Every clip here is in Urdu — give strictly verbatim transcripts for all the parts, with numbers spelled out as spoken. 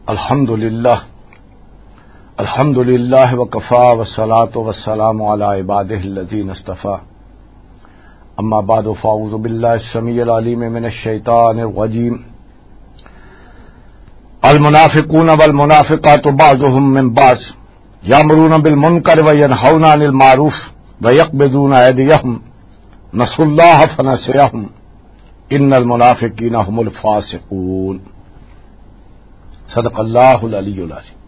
الحمد للہ الحمد للہ وکفا والصلاۃ والسلام علی عبادہ الذین اصطفی اما بعد فاعوذ باللہ السمیع العلیم من الشیطان الرجیم المنافقون والمنافقات بعضهم من بعض یامرون بالمنکر وینہون عن المعروف ویقبضون ایدیہم نسوا اللہ فنسیہم ان المنافقین هم الفاسقون. صدق اللہ العلی العظیم.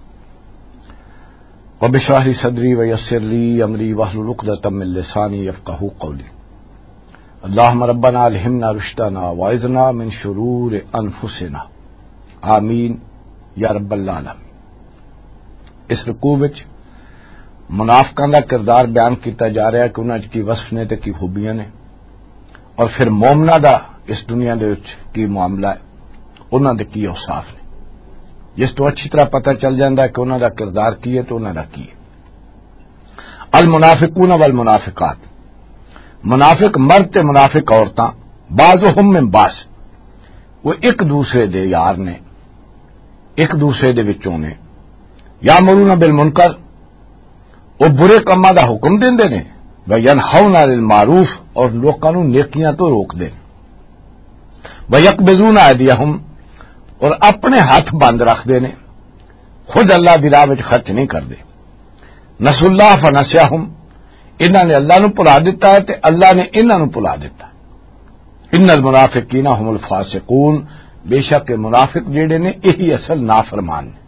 رب اشرح لی صدری ویسر لی امری واحلل عقدۃ من لسانی یفقہوا قولی. اللہم ربنا الہمنا رشدنا واعذنا من شرور انفسنا آمین یا رب العالمین. اس رکوع وچ منافقاں دا کردار بیان کیتا جا رہا ہے کہ انہاں کی وصف نے تے کی خوبیاں نے، اور پھر مومناں دا اس دنیا دے وچ کی معاملہ ہے، انہاں دے کی اوصاف نے، جس تو اچھی طرح پتہ چل جاتا ہے کہ انہوں کا کردار کی ہے تو انہوں کا کی ہے. المنافقون والمنافقات، منافق مرد تے منافق عورتاں، بعضهم من بعض، وہ ایک دوسرے دے یار نے، ایک دوسرے دے وچوں نے. یامرون بالمنکر، وہ برے کاماں دا حکم دیندے نے، وینہون عن المعروف، اور لوکاں نوں نیکیاں تو روک دے. ویقبضون ایدیہم، اور اپنے ہاتھ بند رکھتے نے، خود اللہ دی راہ وچ خرچ نہیں کرتے. نسوا اللہ فنسیہم، انہاں نے اللہ نو بھلا دیتا ہے تے اللہ نے انہاں نو بھلا دیتا ہے. ان المنافقین هم الفاسقون، بے شک منافق جڑے نے یہی اصل نافرمان نے.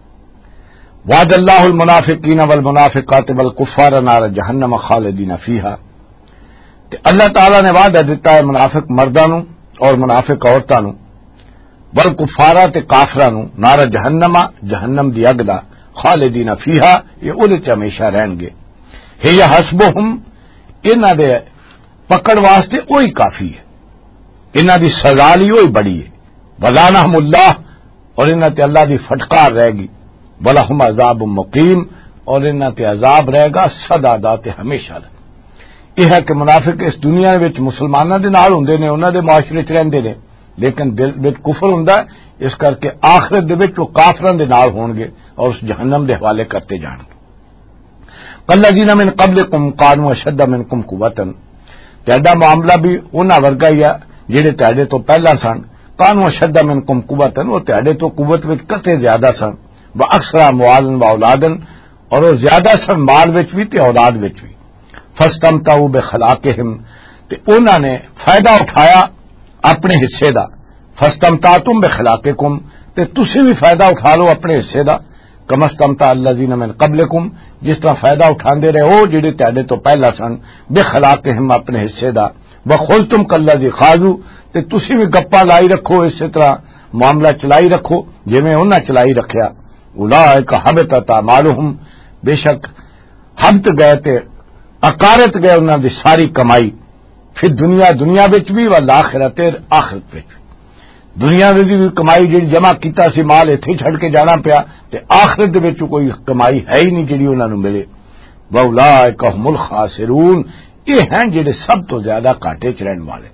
وعد اللہ المنافقین والمنافقات والکفار نار جہنم خالدین فیہا، تے اللہ تعالی نے وعدہ دیتا ہے منافق مرداں نو اور منافق عورتاں نو، والکفارا تے کافراں نو، نار جہنم، جہنم دی اگ دا، خالدین فیہا، یہ اودے چ ہمیشہ رہن گے. ہے حسبہم، انہاں دے پکڑ واسطے وہی کافی ہے، انہاں دی سزا لی وہی بڑی ہے. ولعنہم اللہ، اور انہاں تے اللہ دی فٹکار رہے گی. ولہم عذاب مقیم، اور انہاں تے عذاب رہے گا سدا دا تے ہمیشہ دا. یہ ہے کہ منافق اس دنیا وچ مسلماناں دے نال ہوندے نے، انہاں دے معاشرے چ رہندے نے، لیکن دل وچ کفر ہوندا ہے، اس کر کے آخرت دے وچ وہ کافراں دے نال ہون گے اور اس جہنم دے حوالے کرتے جان گے. قَالَّذِينَ مِن قَبْلِكُمْ كَانُوا أَشَدَّ مِنكُمْ قُوَّةً، تہاڈا معاملہ بھی انہاں ورگا ہی ہے جڑے تہاڈے تو پہلا سن. كَانُوا أَشَدَّ مِنكُمْ قُوَّةً، وہ تہاڈے تو قوت وچ کتے زیادہ سن. وَأَكْثَرَ أَمْوَالًا وَأَوْلَادًا، اور وہ زیادہ سن مال وچ بھی تے اولاد وچ بھی. فَاسْتَمْتَعُوا بِخَلَاقِهِمْ، تے انہاں نے فائدہ اٹھایا اپنے حصے دا. فاستمتعتم بخلاقکم، تے تسی بھی فائدہ اٹھا لو اپنے حصے دا. کما استمتع الذین من قبلکم، جس طرح فائدہ اٹھاندے رہے ہو جڑے تہاڈے تو پہلا سن، بخلاقہم، اپنے حصے دا. وخذتم کالذی خاضوا، تے تسی بھی گپا لائی رکھو، اسی طرح معاملہ چلائی رکھو جویں انہاں چلائی رکھیا. اولئک حبطت اعمالہم، بے شک حبط گئے تے اکارت گئے انہاں دی ساری کمائی. پھر دنیا دنیا وچ بھی والآخرت آخرت وچ بھی. دنیا دی بھی کمائی جڑی جمع کیتا سی مال ایتھے چھڑ کے جانا پیا، تے آخرت دے وچ کوئی کمائی ہے ہی نہیں جڑی انہاں نوں ملے. واولئک هم الخاسرون، یہ ہیں جڑے سب تو زیادہ گھاٹے چ رہن والے.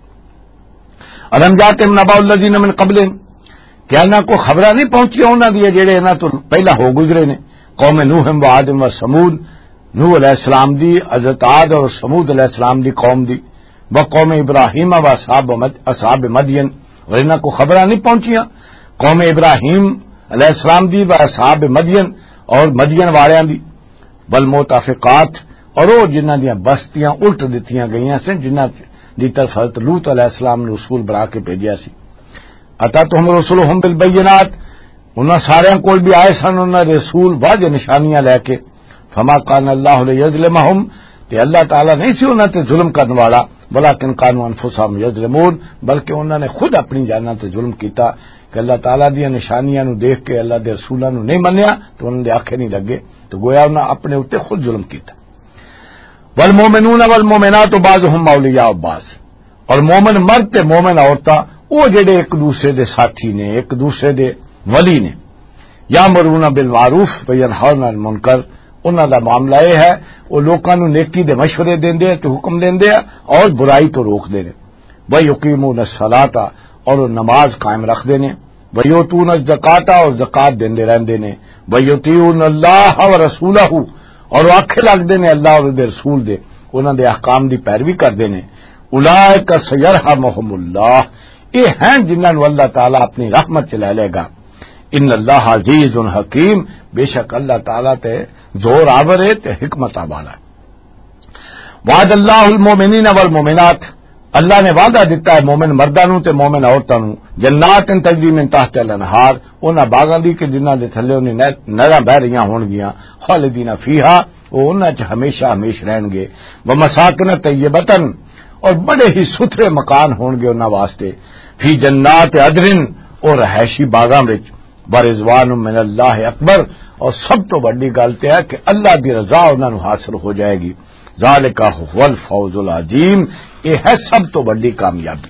الم جاءکم نبأ الذین من قبلہم، کیا نہ کو خبراں نہیں پہنچی انہاں دی جڑے انہاں تو پہلا ہو گزرے نے. قوم نوح و عاد و ثمود، نوح علیہ السلام دی، حضرت عاد اور ثمود علیہ السلام دی قوم دی. وقوم ابراہیم و اصحاب اصحاب مدین، اور انہاں کو خبراں نہیں پہنچیاں قوم ابراہیم علیہ السلام دی و اصحاب مدین، اور مدین والیاں دی. والمؤتفقات، اور وہ جنہاں دیاں بستیاں الٹ دتیاں گئیاں سن، جنہاں دی طرف حضرت لوط علیہ السلام نے رسول بنا کے بھیجیا سی. اتتہم رسلہم بالبینات، انہاں سارے کول بھی آئے سن انہاں دے رسول واضح نشانیاں لے کے. فما کان اللہ لیظلمہم، تے اللہ تعالی نہیں سی انہاں تے ظلم کرنے والا، ولیکن کانوا انفسہم یظلمون، بلکہ انہوں نے خود اپنی جاناں تے ظلم کیتا کہ اللہ تعالی دی نشانیاں نو دیکھ کے اللہ دے رسولاں نو نہیں منیا تو انہاں دے آنکھیں نہیں لگے، تو گویا انہاں اپنے اوتے خود ظلم کیتا. والمؤمنون والمؤمنات بعضهم اولیاء بعض، اور مومن مرد تے مومن عورتاں وہ جڑے ایک دوسرے دے ساتھی نے، ایک دوسرے دے ولی نے. یامرون بالمعروف وینہون عن المنکر، انہاں دا معاملہ یہ ہے وہ لوکاں نو نیکی دے مشورے دیندے تے حکم دیندے اور برائی تو روک دے نے. ویقیمون الصلاۃ، اور نماز قائم رکھ دے نے. وَيُؤْتُونَ الزَّکَاةَ اور زکات دیندے رہندے نے وَيُطِیعُونَ اللَّهَ وَرَسُولَهُ اور آکھے لگدے نے اللہ اور دے رسول دے انہاں دے احکام دی پیروی کردے نے اولئک سیرحمہم اللہ یہ ہیں جنہاں نو اللہ تعالی اپنی رحمت چ لے لے گا ان اللہ عزیز حکیم بے شک اللہ تعالی تے زور آور ہے تے حکمت والا ہے وعد اللہ المؤمنین والمؤمنات اللہ نے وعدہ دیتا ہے مومن مرداں نو تے مومن عورتاں نو جنات تجری من تحت الانہار انہاں باغاں دی کہ جنہاں دے تھلے انہیں نہراں بہ رہیاں ہون گیاں خالدین فیہا وہ انہاں چ ہمیشہ ہمیش رہن گے ومساکن طیبۃ اور بڑے ہی ستھرے مکان ہون گے انہاں واسطے فی جنات عدن اور رہائشی باغاں وچ ورضوان من اللہ اکبر اور سب تو بڑی گل تے ہے کہ اللہ دی رضا انہاں نو حاصل ہو جائے گی ذالک هو الفوز العظیم یہ ہے سب تو بڑی کامیابی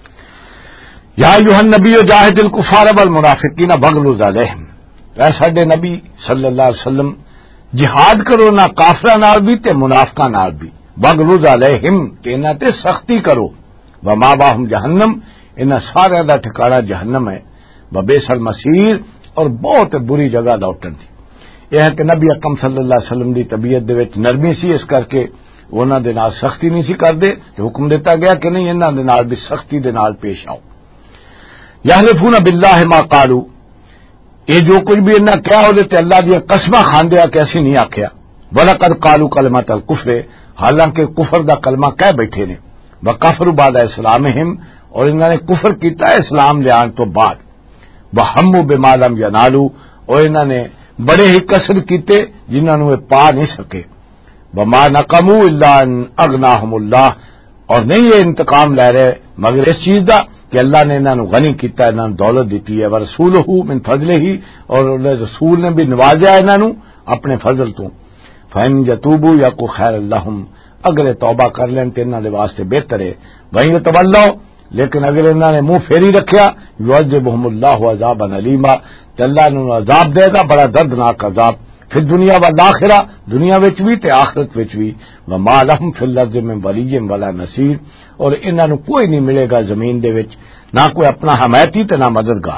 یا ایھا النبی جاہد الکفار والمنافقین واغلظ علیہم اے ساڈے نبی صلی اللہ علیہ وسلم جہاد کرو نہ کافراں نال بھی تے منافقاں نال بھی واغلظ علیہم تے انہاں تے سختی کرو وماواہم جہنم انہاں سارے دا ٹھکانہ جہنم ہے وبئس المصیر اور بہت بری جگہ لوٹن دی یہ ہے کہ نبی اکرم صلی اللہ علیہ وسلم دی طبیعت دے وچ نرمی سی اس کر کے انہاں دے نال سختی نہیں سی کردے تے حکم دیتا گیا کہ نہیں انہاں دے نال بھی سختی دے نال پیش آؤ یحلفون باللہ ما قالوا یہ جو کچھ بھی انہاں کیا ہو تے اللہ دی قسماں کھاندے آ کہ اسی نہیں آکھیا ولقد قالوا کلمۃ الکفر حالانکہ کفر دا کلمہ کہہ بیٹھے نے وکفروا بعد اسلامہم اور انہاں نے کفر کیتا ہے اسلام لے آن تو بعد وہموا بما لم ینالوا اور انہاں نے بڑے ہی کسر کیتے جنہاں نو پا نہیں سکے وما نقموا الا ان اغناہم اللہ اور نہیں یہ انتقام لے رہے مگر اس چیز دا کہ اللہ نے انہاں نو غنی کیتا ہے انہاں نو دولت دیتی ہے ورسولہ من فضلہ اور رسول نے بھی نوازیا انہاں نو اپنے فضل تو فإن یتوبوا یکو خیر لہم اگر توبہ کر لیں تے انہاں دے واسطے بہتر ہے وہیں تولوا لیکن اگر انہوں نے منہ پھیری رکھیا یعذبہم اللہ عذابا علیما تے اللہ نے عذاب دے گا بڑا دردناک عذاب پھر دنیا والآخرہ دنیا وچ بھی تے آخرت وچ بھی وما لہم فی الارض من ولی ولا نصیر اور انہاں نو کوئی نہیں ملے گا زمین دے وچ نہ کوئی اپنا حمایتی تے نہ مددگار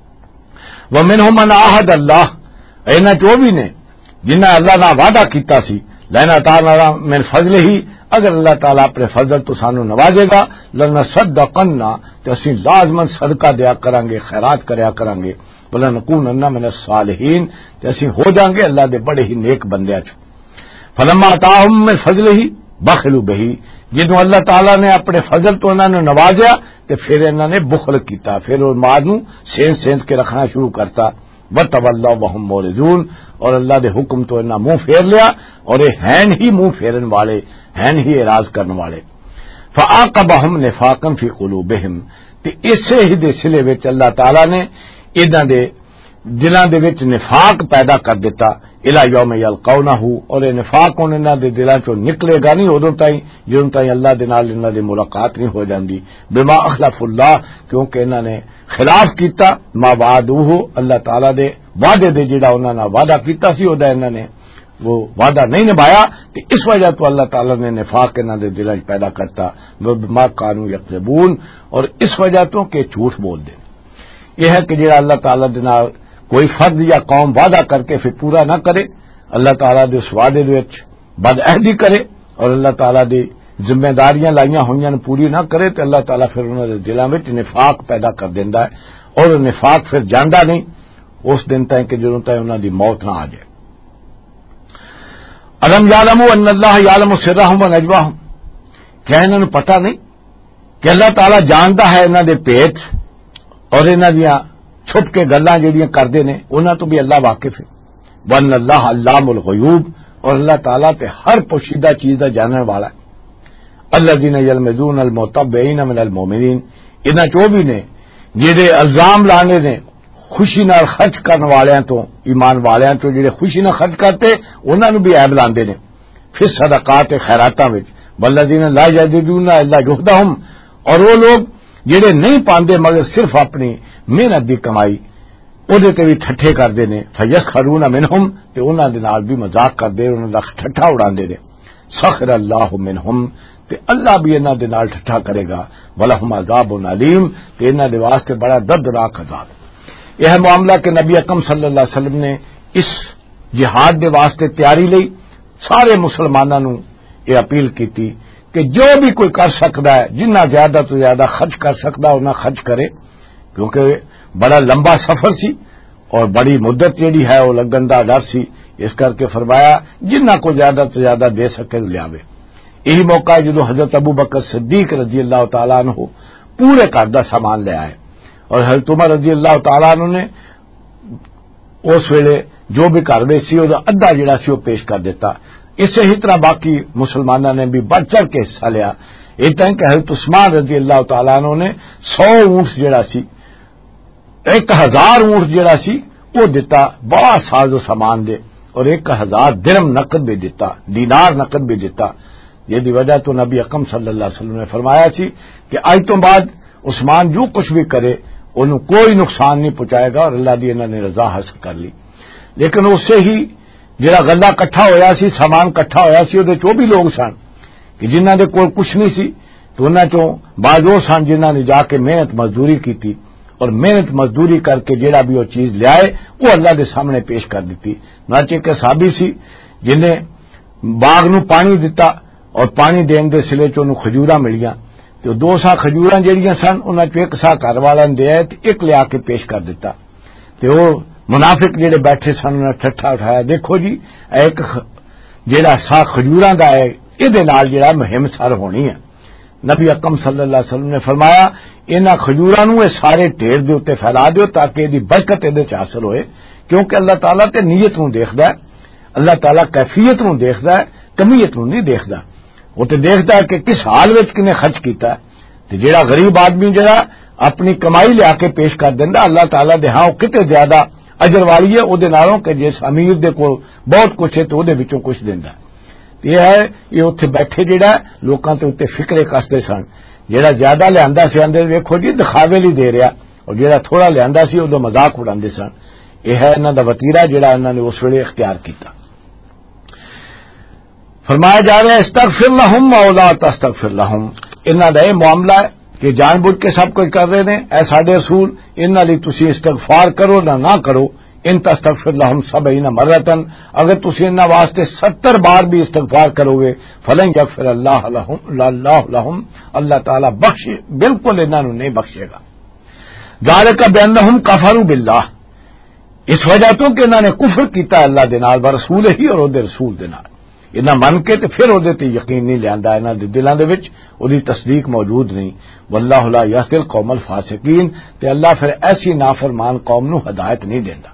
ومنہم من عاہد اللہ انہاں چوں بھی نے جنہاں اللہ نہ وعدہ کیتا سی لینا تعالی من فضلہ اگر اللہ تعالیٰ اپنے فضل تو سانو نوازے گا لنصدقنا تو اسی لازمن صدقہ دیا کریں گے خیرات کریا کریں گے ولنکونن من الصالحین تو اسی ہو جائیں گے اللہ دے بڑے ہی نیک بندیاں چ فلما آتاہم من فضلہ بخلوا بہ جدوں اللہ تعالیٰ نے اپنے فضل تو انہوں نے نوازیا تو پھر انہوں نے بخل کیتا پھر وہ ماں نو سینت سینت کے رکھنا شروع کرتا وتولوا وهم معرضون اور اللہ دے حکم تو انہاں منہ پھیر لیا اور یہ ہیں ہی منہ پھیرن والے ہیں ہی اعراض کرنے والے فعاقبہم نفاقا فی قلوبہم تے اسے ہی دے سلے وچ اللہ تعالی نے انہاں دے دلاں دے وچ نفاق پیدا کر دیتا الی یوم یلقونہ اور یہ نفاق انہاں دے دلاں چوں نکلے گا نہیں اودوں تائیں جدوں تائیں اللہ دے نال انہاں دی ملاقات نہیں ہو جاندی بما اخلف اللہ کیونکہ انہاں نے خلاف کیتا ما وعدوہ اللہ تعالی دے وعدے دے جڑا انہاں نے وعدہ کیتا سی او دا انہاں نے وہ وعدہ نہیں نبھایا تو اس وجہ تو اللہ تعالی نے نفاق انہاں دے دلاں پیدا کرتا بما کانوا یکذبون اور اس وجہ تو کہ جھوٹ بول دے یہ ہے کہ جڑا اللہ تعالی دے نال کوئی فرد یا قوم وعدہ کر کے پھر پورا نہ کرے اللہ تعالیٰ دے اس وعدے دے وچ بد عہدی کرے اور اللہ تعالیٰ دی ذمہ داریاں لائیاں ہوئیاں پوری نہ کرے تو اللہ تعالیٰ پھر انہاں دے دلاں وچ نفاق پیدا کر دیندا ہے اور نفاق پھر جاندا نہیں اس دن تک کہ جدوں تک انہاں دی موت نہ آ جائے الم یعلموا ان اللہ یعلم سرهم ونجواهم کیا انہاں نوں پتہ نہیں کہ اللہ تعالیٰ جاندا ہے انہاں دے پیٹ اور انہاں دیاں چھپ کے گلاں جڑیاں کردے نے انہاں تو بھی اللہ واقف ہے وان اللہ علام الغیوب اور اللہ تعالیٰ تے ہر پوشیدہ چیز دا جاننے والا ہے الذین یلمزون المتبعین من المؤمنین انہاں چوں بھی نے جڑے الزام لانے نے خوشی نال خرچ کرنے والیاں تو ایمان والیاں تو جڑے خوشی نال خرچ کرتے انہاں نوں بھی عیب لاندے نے پھر صدقات خیراتاں وچ والذین لا یجدون الا جہدہم اور وہ لوگ جڑے نہیں پاندے مگر صرف اپنی محنت دی کمائی اودے تے بھی ٹھٹھے کردے نے فیسخرون منہم تے انہاں دے نال بھی مذاق کردے انہاں دا ٹھٹھا اڑاندے نے سخر اللہ منہم تے اللہ بھی انہاں دے نال ٹھٹھا کرے گا ولہم عذاب علیم تے انہاں دے واسطے بڑا دردناک عذاب یہ معاملہ کہ نبی اکرم صلی اللہ علیہ وسلم نے اس جہاد دے واسطے تیاری لئی سارے مسلمانوں نو یہ اپیل کی تھی کہ جو بھی کوئی کر سکتا ہے جنہ زیادہ تو زیادہ خرچ کر سکتا انہاں خرچ کرے، کیونکہ بڑا لمبا سفر سی اور بڑی مدت جیڑی ہے وہ لگن دا ڈر سی، اس کر کے فرمایا جنہ کو زیادہ تو زیادہ دے سکے لیاوے۔ یہی موقع ہے جدو حضرت ابو بکر صدیق رضی اللہ تعالیٰ عنہ پورے گھر دا سامان لے آئے اور حضرت عمر رضی اللہ تعالیٰ عنہ نے اس ویلے جو بھی گھر میں سی وہ ادھا جڑا سی وہ پیش کر دیتا۔ اسی ہی طرح باقی مسلمانوں نے بھی بڑھ چڑھ کے حصہ لیا۔ ایک طرح کہ حضرت عثمان رضی اللہ تعالیٰ عنہ نے سو اونٹ جڑا سی ایک ہزار اونٹ جڑا سی وہ دیتا، بڑا ساز و سامان دے، اور ایک ہزار درم نقد بھی دیتا، دینار نقد بھی دیتا۔ یہ دی وجہ تو نبی اکرم صلی اللہ علیہ وسلم نے فرمایا سی کہ آج تو بعد عثمان جو کچھ بھی کرے انہوں کوئی نقصان نہیں پہنچائے گا، اور اللہ دی انہوں نے رضا حاصل کر لی۔ لیکن اس سے ہی جڑا غلہ کٹھا ہویا سی، سامان کٹھا ہویا سی، وہ چو بھی لوگ سن کہ جنہ دے کوئی کچھ نہیں سی، تو انہاں چوں بعض وہ سن جنہاں نے جا کے محنت مزدوری کی تھی، اور محنت مزدوری کر کے جیڑا بھی وہ چیز لے آئے وہ اللہ دے سامنے پیش کر دیتی۔ ناچے کہ صحابی سی جنہیں باغ نو پانی دیتا اور پانی دین دے سلے چوں کھجوراں ملیاں، تو دو سا کھجوراں جیڑیاں سن انہاں چوں ایک سا گھر والا نے دے آئے تے ایک لے آ کے پیش کر دیتا۔ تے وہ منافق جڑے بیٹھے سن انہاں ٹھٹھا اٹھایا، دیکھو جی ایک جیڑا سا کھجوراں دا ہے ایدے نال جیڑا مہم سر ہونی ہے۔ نبی اکرم صلی اللہ علیہ وسلم نے فرمایا انہاں کھجوراں نو سارے ڈھیر دے اوتے پھیلا دیو تاکہ دی برکت دے وچ حاصل ہوئے، کیونکہ اللہ تعالیٰ تے نیت نو دیکھدا ہے، اللہ تعالیٰ کیفیت نو دیکھدا ہے، کمیت نو نہیں دیکھدا۔ وہ تے دیکھدا ہے کہ کس حال وچ کنے خرچ کیتا ہے۔ تے جیڑا غریب آدمی جڑا اپنی کمائی لے کے پیش کر دیندا اللہ تعالیٰ دے ہاں کتے زیادہ اجر والی ہے او دے نالوں کہ جس امیر دے کول بہت کچھ ہے تو او دے وچوں کچھ دیندا۔ یہ ہے یہ اتنے بیٹھے جڑا لوکاں تے اتنے فکرے کستے سن، جڑا زیادہ لیا سی آدھے ویکھو جی دکھاوے لی دے رہا، اور جڑا تھوڑا لیا سی ادو مذاق اڑاندے سن۔ یہ ہے انہاں دا وتیرہ جڑا انہاں نے اس ویلے اختیار کیتا۔ فرمایا جا رہا ہے استغفر لہم او لا تستغفر لہم، انہاں دا یہ معاملہ ہے کہ جان بوجھ کے سب کچھ کر رہے ہیں، اے ساڈے رسول انہاں لئی تسی استغفار کرو نہ نہ کرو، ان تستغفر لہم سبعین مرتن، اگر تسی انہاں واسطے ستر بار بھی استغفار کرو گے فلن یغفر اللہ لہم اللہ لہم، اللہ تعالی بخش بالکل انہاں نو نہیں بخشے گا۔ ذالک بانہم کفروا باللہ، اس وجہ تو کہ انہاں نے کفر کیتا اللہ دے نال، رسول ہی اور اودے رسول دے نال، انہاں من کے تے پھر اودے تے یقین نہیں لیندا، انہاں دے دلاں دے وچ اودی تصدیق موجود نہیں۔ واللہ لا یہدی القوم الفاسقین، تے اللہ پھر ایسی نافرمان قوم نو ہدایت نہیں دیندا۔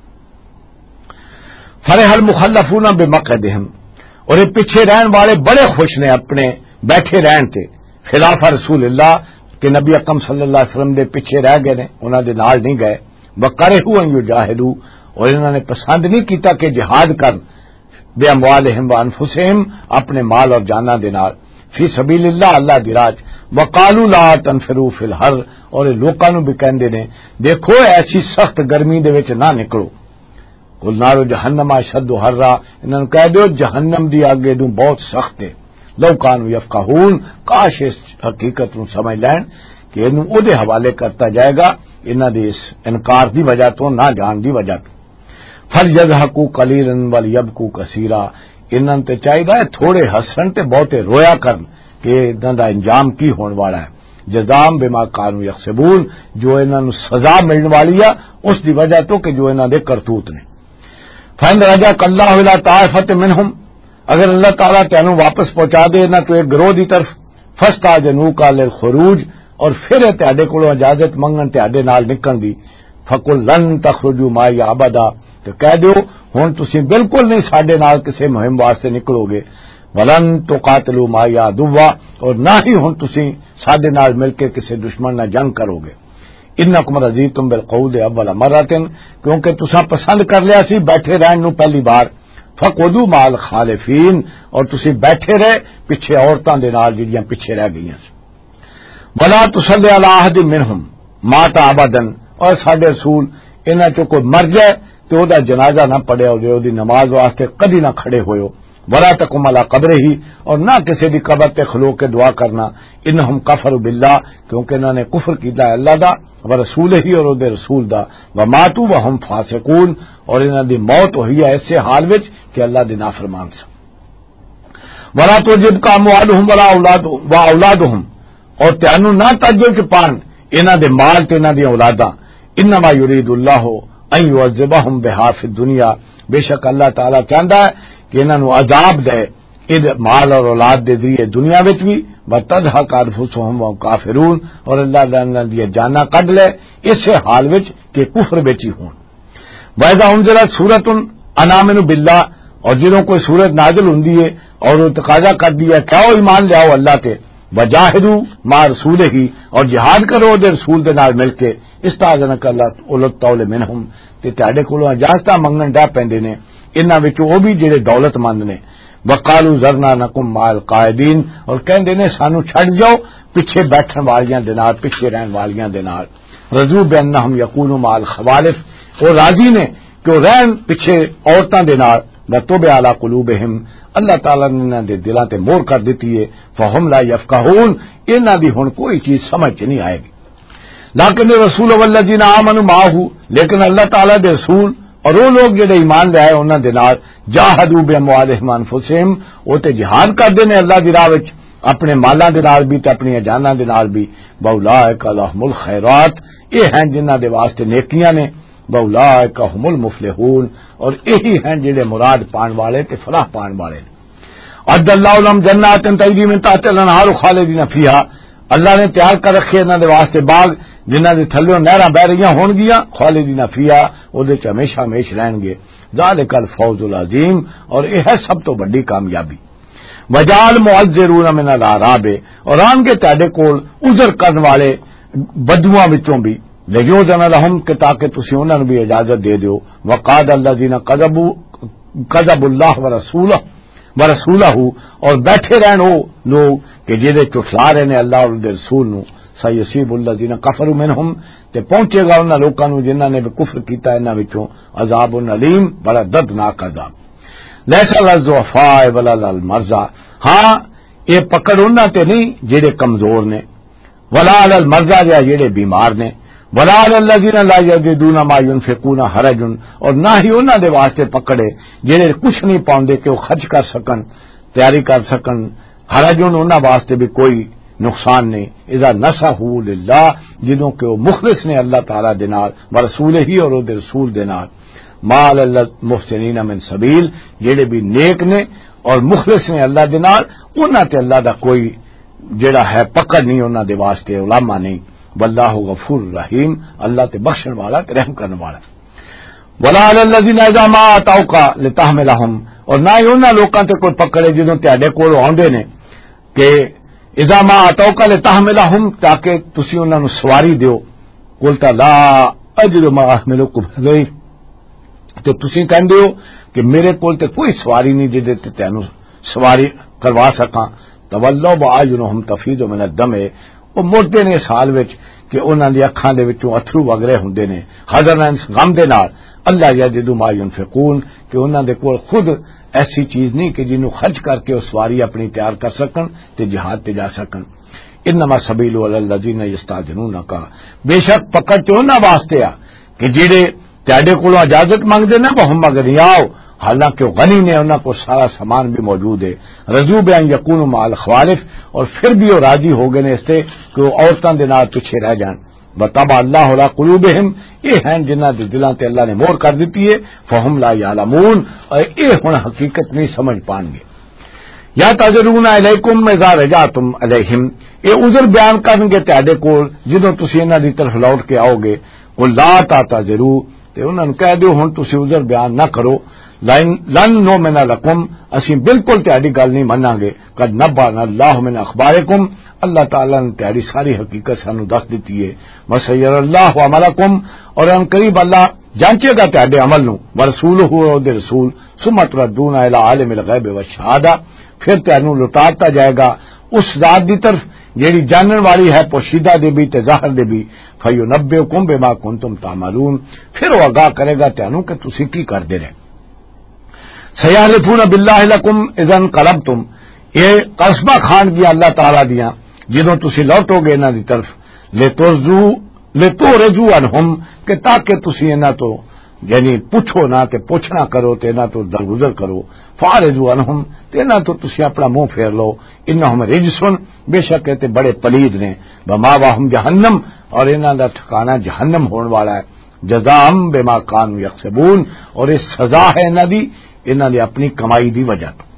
فرح المخلفون بمقعدہم، اور یہ پیچھے رہن والے بڑے خوش نے اپنے بیٹھے رہن تے خلاف رسول اللہ کہ نبی اکرم صلی اللہ علیہ وسلم دے پیچھے رہ گئے نے، انہاں دے نال نہیں گئے۔ وکرہوا ان یجاہدوا، اور انہوں نے پسند نہیں کیتا کہ جہاد کر بے اموالہم وانفسہم، اپنے مال اور جاناں دے نال، فی سبیل اللہ اللہ دی راہ۔ وقالوا لا تنفروا فی الحر، اور لوکاں نو بھی کہندے نے دیکھو ایسی سخت گرمی دے وچ نہ نکلو۔ قل نار جہنم اشد حرا، انہوں نے کہہ دیو جہنم دی اگ ادوں بہت سخت ہے۔ لو کانوا یفقہون، کاش اس حقیقت نو سمجھ لین کہ انہوں او دے حوالے کرتا جائے گا انہاں دے اس انکار دی وجہ تو، نہ جان دی وجہ تو۔ فلیضحکوا قلیلا ولیبکوا کثیرا، انہاں تے چاہیے تھوڑے ہسن تے بہتے رویا کرن کہ انہاں دا انجام کی ہون والا ہے۔ جزام بما کانوا یکسبون، جو انہاں نو سزا ملن والی ہے اس دی وجہ تو کہ جو انہاں دے کرتوت نے۔ فَإِنْ رَجَعَكَ اللَّهُ إِلَىٰ طَائِفَةٍ مِّنْهُمْ، اگر اللہ تعالیٰ تینوں واپس پہنچا دے نہ تو ایک گروہ دی طرف، فَاسْتَأْذَنُوكَ لِلْخُرُوجِ، اور پھر تہاڈے کولوں اجازت منگن تہاڈے نال نکلن دی، فَقُل لَّن تَخْرُجُوا مَعِيَ أَبَدًا، تو کہہ دیو ہن تسی بالکل نہیں ساڈے نال کسی مہم واسطے نکلو گے۔ وَلَن تُقَاتِلُوا مَعِيَ عَدُوًّا، اور نہ ہی ہن تسی ساڈے نال مل کے کسی دشمن نال جنگ کرو گے۔ انکم رضیتم بالقعود اول مرۃ، کیونکہ تساں پسند کر لیا سی بیٹھے رہن نو پہلی بار، فقعدوا مع الخالفین، اور تسی بیٹھے رہے پیچھے عورتاں دے نال جڑیاں پیچھے رہ گئیاں سی۔ ولا تصلی علی احد منہم مات ابدا، اور ساڈے رسول انہاں چوں کوئی مر جائے تو او دا جنازہ نہ پڑھیا ہو، دی نماز واسطے کدی نہ کھڑے ہوئے، ولا تقم علی قبر ہی، اور نہ کسی بھی قبر تے کھلو کے دعا کرنا، انہم کفروا باللہ، کیونکہ انہوں نے کفر کیتا ہے اللہ دا و رسول ہی اور دے رسول دا، وماتوا وہم فاسقون، اور انہاں دی موت ہوئی ہے ایسے حال وچ کہ اللہ دی نافرمان سن۔ ولا تعجبک اموالہم ولا اولادہم و اولادہم، اور تینوں نہ تعجب کے پان انہاں دے مال تے انہاں دی اولاداں، انما یرید اللہ ان یعذبہم بہا فی الدنیا، بے شک اللہ تعالی چاہندا ہے کہ انہاں نو عذاب دے اد مال اور اولاد دے ذریعے دنیا وچ بھی، وتضحک انفسہم وہم کافرون، اور اللہ انہاں دی جاناں کڈ لے اس حال وچ کہ کفر وچ ہی ہون۔ وَإِذَا أُنزِلَتْ سُورَةٌ أَنْ آمِنُوا بِاللَّهِ، اور جنہوں کوئی سورت نازل ہوندی ہے اور وہ تقاضا کر دیا کہ آؤ ایمان لے آؤ اللہ تے، وجاہدوا مع رسول ہی، اور جہاد کرو دے رسول دے نال مل کے، استاذنک اللہ اولو الطول منہم، تے تہاڈے کولوں اجازتاں منگن ڈا پیندے نے انہاں وچوں وہ بھی جڑے دولت مند نے، وقالوا ذرنا نکم مع القاعدین، اور کہندے نے سانو چھڈ جاؤ پیچھے بیٹھن والیاں دے نال، پیچھے رہن والیاں دے نال، رضوا بانہم یکونوا مع الخوالف، وہ راضی نے کہ وہ رہن پیچھے عورتاں دے نال، وطبع علی قلوبہم، اللہ تعالی نے انہاں دے دلاں تے مہر کر دیتی ہے، فہم لا یفقہون، انہاں دی ہن کوئی چیز سمجھ نہیں آئے گی۔ لیکن رسول والذین آمنوا معہ، لیکن اللہ تعالی دے رسول اور وہ لوگ جڑے ایمان لے آئے انہاں دے نال، جاہدوا باموالہم وانفسہم، وہ تے جہاد کردے نے اللہ دی راہ وچ اپنے مالاں دے نال بھی تے اپنی جاناں دے نال بھی، واولئک لہم الخیرات، یہ ہیں جنہاں دے واسطے نیکیاں نے، واولئک هم المفلحون، اور یہی ہیں جڑے مراد پان والے تے فلاح پان والے۔ عد اللہ لهم جنات تجری من تحتها الانہار خالدین فیہا، اللہ نے تیار کر رکھے انہاں دے واسطے باغ جنہاں دے تھلوں نہراں بہ رہیاں ہون گیاں، خالدین فیہا، او دے چ ہمیشہ ہمیشہ رہن گے، ذالک الفوز العظیم، اور یہ ہے سب تو بڑی کامیابی۔ وجعل معذرون من الاعراب، اور آن کے تہاڈے کول عذر کرن والے بدواں وچوں بھی، لیوزن لہم کہ تاکہ تسی انہاں نوں بھی اجازت دے دیو، وقاد الذین کذبوا کذبوا اللہ ورسولہ ورسولہ، اور بیٹھے رہن وہ لوگ کہ جہے چٹلا رہے نے اللہ اور دے رسول نو، سیصیب الذین کفروا منہم، تے پہنچے گا انہاں لوکاں نو جنہاں نے کفر کیتا انہاں وچوں عذاب علیم، بڑا دردناک عذاب۔ لیس للضعفاء ولا للمرضى، ہاں یہ پکڑ انہاں تے نہیں جڑے کمزور نے، ولا للمرضى جڑے بیمار نے، ولا الذین لا یجدون ما ينفقون حرج، اور نہ ہی انہاں دے واسطے پکڑے جڑے کچھ نہیں پاؤندے کہ وہ خرچ کر سکن، تیاری کر سکن، حرج انہاں واسطے بھی کوئی نقصان نہیں، اذا نصحوا للہ، جدوں کہ وہ مخلص نے اللہ تعالی دے نال، ورسول ہی اور دے رسول دے نال، مال المحسنین من سبیل، جڑے بھی نیک نے اور مخلص نے اللہ دے نال، انہاں تے اللہ دا کوئی جڑا ہے پکڑ نہیں انہاں دے واسطے، علامہ نہیں، واللہ غفور رحیم، اللہ تے بخشن والا تے رحم کرنے والا۔ ولا علی الذین اذا ما اتوک لتحملهم، اور نہ ہی انہاں لوکاں تے کوئی پکڑے جدوں تہاڈے کول اوندے نے کہ اذا ما اتوک لتحملهم، تاکہ تسی انہاں نوں سواری دیو، قلت لا اجد ما احملکم علیہ، تے تسی کہندے ہو کہ میرے کول تے کوئی سواری نہیں جے تے تینوں سواری کروا سکاں، تولوا واعینہم تفیض من الدم، وہ مردے نے اس حال وچ کہ انہاں دی اکھاں دے وچوں اتھرو وگ رہے ہوندے نے، حزنن غم دے نال، اللہ یجدوا ما ينفقون، کہ انہاں دے کول خود ایسی چیز نہیں کہ جنوں خرچ کر کے وہ سواری اپنی تیار کر سکن تے جہاد تے جا سکن۔ انما سبیل علی الذین یستاذنونک، بے شک پکڑ تے انہاں واسطے آ کہ جڑے تہاڈے کولوں اجازت منگدے نا، وہ ہم اغنیاء، حالانکہ وہ غنی نے، انہاں کو سارا سامان بھی موجود ہے، رضوا بان یکونوا مع الخوالف، اور پھر بھی وہ راضی ہو گئے نے اس سے کہ وہ عورتاں دے نال پیچھے رہ جان، وطبع اللہ علی قلوبہم، یہ ہیں جنہاں دے دلاں تے اللہ نے مہر کر دیتی ہے، فہم لا یعلمون، اور یہ ہن حقیقت نہیں سمجھ پان گے۔ یا تعذرون علیکم اذا رجعتم علیہم، یہ عذر بیان کرن گے تہاڈے کول جدوں تسی انہاں دی طرف لوٹ کے آؤ گے، قل لا تعتذروا، تے انہاں نوں کہہ دیو ہن تسی عذر بیان نہ کرو، لن نؤمن لکم، اسی بالکل تہاڈی گل نہیں مناں گے، قد نبأنا اللہ من اخبارکم، اللہ تعالی نے تہاڈی ساری حقیقت سانو دس دیتی ہے، وسیر اللہ عملکم، اور ان قریب اللہ جانچے گا تہاڈے عمل نو، ورسولہ اور دے رسول، ثم تردون الی عالم الغیب والشہادہ، پھر تانوں لوٹاتا جائے گا اس ذات دی طرف جیڑی جانن والی ہے پوشیدہ دے بھی تے ظاہر دے بھی، فینبئکم بما کنتم تعملون، پھر وہ آگاہ کرے گا تانوں کہ تسی کی کردے رہے۔ سیحلفون باللہ لکم اذا انقلبتم، یہ قسمہ کھان گیا اللہ تعالی دیاں جدوں تسی لوٹو گے انہاں دی طرف، لترجو لتورجو عنہم، کہ تاکہ تسی انہاں تو یعنی پوچھو نہ کہ پوچھنا کرو تے نہ تو درگزر کرو، فارجو عنہم، تے نہ تو تسی اپنا منہ پھیر لو، انہم رجسن، بے شک تے بڑے پلید نے، وماواہم جہنم، اور انہاں دا ٹھکانہ جہنم ہون والا ہے، جزاء بما کانوا یکسبون، اور اس سزا ہے انہاں دی انہاں دی اپنی کمائی دی وجہ تو۔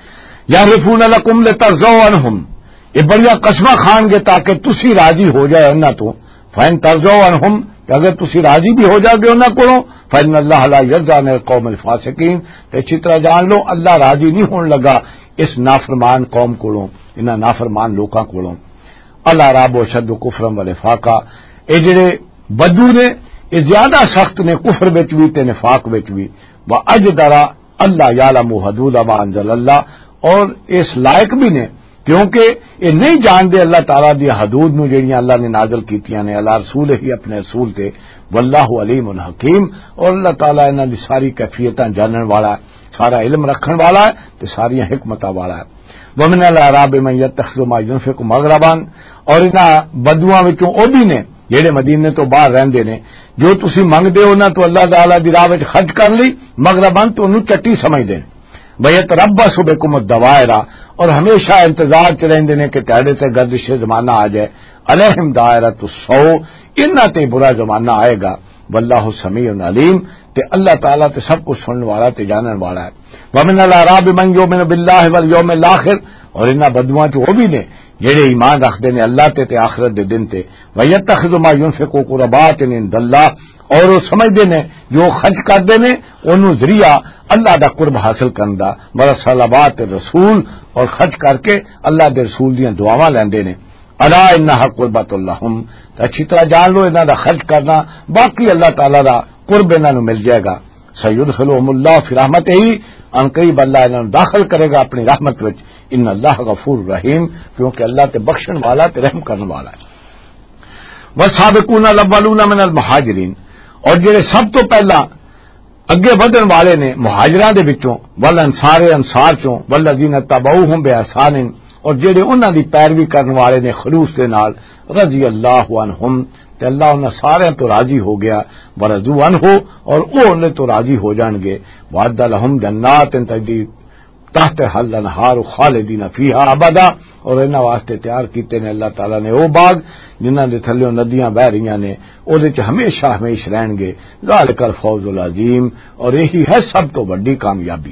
یحلفون لکم لترضوا عنہم، یہ بڑیا قسمہ کھان گے تاکہ تسی راضی ہو جائے انہاں تو، فین ترضوا عنہم، کہ اگر تسی راضی بھی ہو جاؤ گے انہاں کولوں، فإن اللہ لا یرضی عن القوم الفاسقین، تے اچھی طرح جان لو اللہ راضی نہیں ہون لگا اس نافرمان قوم کولوں، انہاں نافرمان لوکاں کولوں۔ اللہ رب اشد کفرا و نفاقا، اے جڑے بدو نے یہ زیادہ سخت نے کفر وچ وی تے نفاق وچ وی، واجدر اللہ یعلم حدود ما انزل اللہ، اور اس لائق بھی نے کیونکہ یہ نہیں جانتے اللہ تعالیٰ دی حدود نو جڑیاں اللہ نے نازل کیتیاں نے اللہ رسول ہی اپنے رسول تے، واللہ علیم الحکیم، اور اللہ تعالیٰ انہاں دی ساری کیفیتاں جانن والا ہے، سارا علم رکھن والا ہے تے ساری حکمتاں والا ہے۔ ومن الاعراب من يتخذ ما ينفق مغربا، اور انہاں بدواں وچوں او بھی نے جہے مدینے تو باہر رہندے نے، جو تسی منگدے ہو نا تو اللہ تعالیٰ دی راہ وچ خرچ کر لی مغرباً تو انہوں چٹی سمجھدے نے، وَيَتَرَبَّصُ بِكُمُ الدَّوَائِرَ، اور ہمیشہ انتظار چ رہندے نے کہ تہاڈے تے گردش زمانہ آ جائے، علیہم دائرۃ السوء، انہاں تے برا زمانہ آئے گا، واللہ سمیع علیم، تے اللہ تعالیٰ تے سب کچھ سننے والا تے جانن والا ہے۔ وَمِنَ الْأَعْرَابِ مَن يُؤْمِنُ بِاللَّهِ وَالْيَوْمِ الْآخِرِ، اور انہاں بدواں چ وہ بھی نے جڑے ایمان رکھدے نے اللہ تے تے آخرت دے دن تے، وَيَتَّخِذُ مَا يُنْفِقُ قُرَبَاتٍ عِندَ اللَّهِ، اور وہ سمجھدے نے جو خرچ کردے نے انہوں ذریعہ اللہ دا قرب حاصل کرن دا، مرسلبات رسول، اور خرچ کر کے اللہ دے رسول دیاں دعاواں لیندے نے، الا انھا قربۃ لہم، اچھی طرح جان لو انہاں دا خرچ کرنا باقی اللہ تعالی دا قرب انہاں نوں مل جائے گا، سیدخلہم اللہ فی رحمتہ، ان قریب اللہ انہاں نوں داخل کرے گا اپنی رحمت وچ، ان اللہ غفور رحیم، کیونکہ اللہ تے بخشن والا تے رحم کرن والا ہے۔ والسابقون الاولون من المہاجرین، اور جڑے سب تو پہلا اگے بدن والے نے مہاجراں دے وچوں، والانصار انصار چوں، والذین تبعوہم باحسان، اور جڑے انہاں دی پیروی کرن والے نے خلوص دے نال، رضی اللہ عنہم، تے اللہ انہاں سارے تو راضی ہو گیا، ورضوا عنہ، اور او انہیں تو راضی ہو جان گے، وعد لہم جنات تجری تحت الانہار خالدین فیہا ابدا، اور انہاں واسطے تیار کیتے نے اللہ تعالیٰ نے او باغ جنہاں دے تھلیوں ندیاں بہ رہیاں نے، او دے چ ہمیشہ ہمیشہ رہن گے، ذالک الفوز العظیم، اور یہی ہے سب تو بڑی کامیابی۔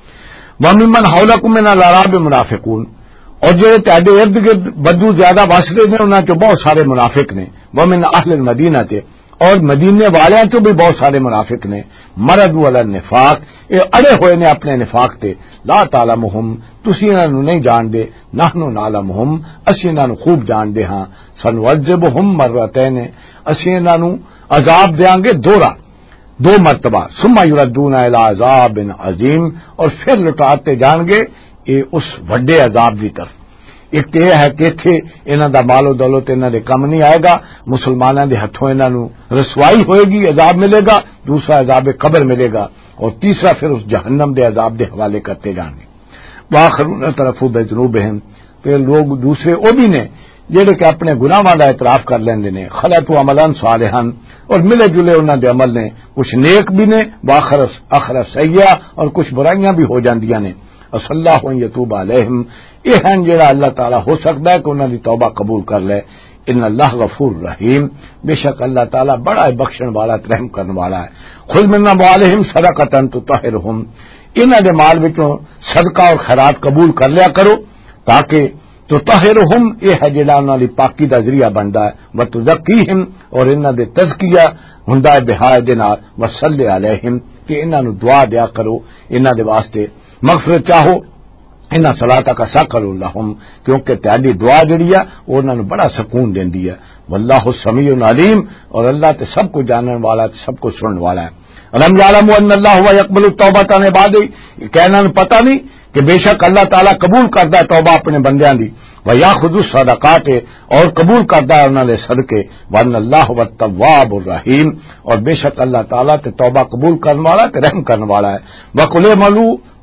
وممن حولکم من الاعراب منافقون، اور جو تہاڈے ارد گرد بدو زیادہ وسدے نے انہاں چ بہت سارے منافق نے، ومن اہل المدینہ تے، اور مدینے والیاں تو بھی بہت سارے منافق نے، مردوا علی النفاق، اے اڑے ہوئے نے اپنے نفاق تے، لا تعلمہم، تسی انہاں نوں نہیں جان دے، نحن نعلمہم، اسی انہاں نوں خوب جان دے ہاں، سنعذبہم مرتین، اسی انہاں نوں عذاب دیاں گے دورہ، دو مرتبہ، ثم یردون الی عذاب عظیم، اور پھر لٹاتے جان گے یہ اس وڈے عذاب کی طرف۔ ایک تو یہ ہے کہ اتنے انہاں دا مال و دولت انہاں دے کم نہیں آئے گا، مسلمانوں دے ہتھوں انہاں نوں رسوائی ہوئے گی، عذاب ملے گا، دوسرا عذاب قبر ملے گا، اور تیسرا پھر اس جہنم دے عذاب دے حوالے کرتے جان گے۔ وآخرون اعترفوا بذنوبہم، پھر لوگ دوسرے وہ بھی نے جہے کہ اپنے گناہاں دا اعتراف کر لیندے نے، خلطوا عملا صالحا، اور ملے جلے انہاں دے عمل نے، کچھ نیک بھی نے، وآخر اخر سیئہ، اور کچھ برائیاں بھی ہو جاندیاں نے، اس اللہ ان یتوب علیہم، یہ ہیں جڑا اللہ تعالی ہو سکتا ہے کہ انہاں دی توبہ قبول کر لے، ان اللہ غفور رحیم، بے شک اللہ تعالی بڑا بخشن والا رحم کرنے والا ہے۔ خذ من اموالہم صدقۃ تطہرہم، انہاں دے مال وچوں صدقہ اور خیرات قبول کر لیا کرو تاکہ تطہرہم، یہ ہے جڑا انہاں دی پاکی دا ذریعہ بندا ہے، وتزکیہم، اور انہاں دے تزکیہ ہوندا ہے بہائے دے نال، وصلی علیہم، کہ انہاں نو دعا دیا کرو، انہاں دے واسطے مغفرت چاہو، انہاں صلاۃ کا سکر لہم، کیونکہ تہاڈی دعا جڑی ہے وہ انہاں نو بڑا سکون دیندی ہے، واللہ سمیع علیم، اور اللہ تے سب کو جانن والا تے سب کو سنن والا ہے۔ الم یعلم ان اللہ هو یقبل التوبۃ عن عبادہ، کہنا پتہ نہیں کہ بے شک اللہ تعالیٰ قبول کردا ہے توبہ اپنے بندیاں دی، ویاخذ الصدقات، اور قبول کردا ہے انہاں دے صدقے، وان اللہ هو التواب الرحیم، اور بے شک اللہ تعالیٰ تے توبہ قبول کرنے والا تے رحم کرنے والا ہے۔ وقل اعملوا،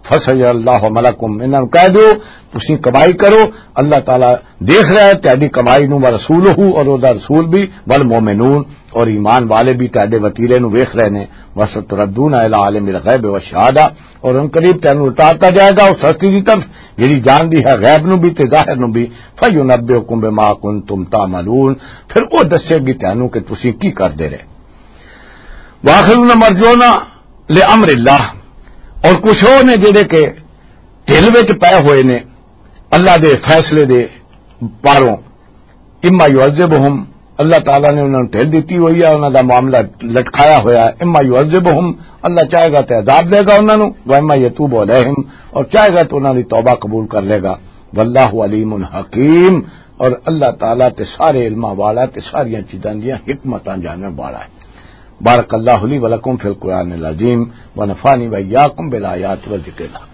فسج اللہ ملکم انہاں نوں کہہ دو تسی کمائی کرو اللہ تعالی دیکھ رہا ہے تہاڈی کمائی نو ورسولہ اور او دا رسول بھی والمؤمنون اور ایمان والے بھی تہاڈے وتیرے نو ویکھ رہے نے وستردون الی عالم الغیب والشہادہ اور ان قریب تینوں لٹاتا جائے گا اس ہستی دی طرف جڑی جان دی ہے غیب نو بھی تے ظاہر نو بھی فینبئکم بما کنتم تعملون پھر او دسے گی تینوں کہ تسی کی کردے رہے واخرون مرجونا لامر اللہ اور کچھ ہو نے جڑے کہ ڈھل وچ پے ہوئے نے اللہ دے فیصلے دے پاروں اما یعذبہم اللہ تعالیٰ نے انہوں نے ڈھل دیتی ہوئی ہے انہوں دا معاملہ لٹکایا ہوا ہے اما یعذبہم اللہ چاہے گا تو عذاب دے گا انہوں و اما یتوب علیہم اور چاہے گا تو انہوں نے توبہ قبول کر لے گا واللہ علیم حکیم اور اللہ تعالیٰ تے سارے علماں والا تے ساریاں چیزاں دیاں حکمتاں جاننے والا ہے بارک اللہ لی ولکم فی القرآن العظیم ونفعنی وإیاکم بالآیات والذکر الحکیم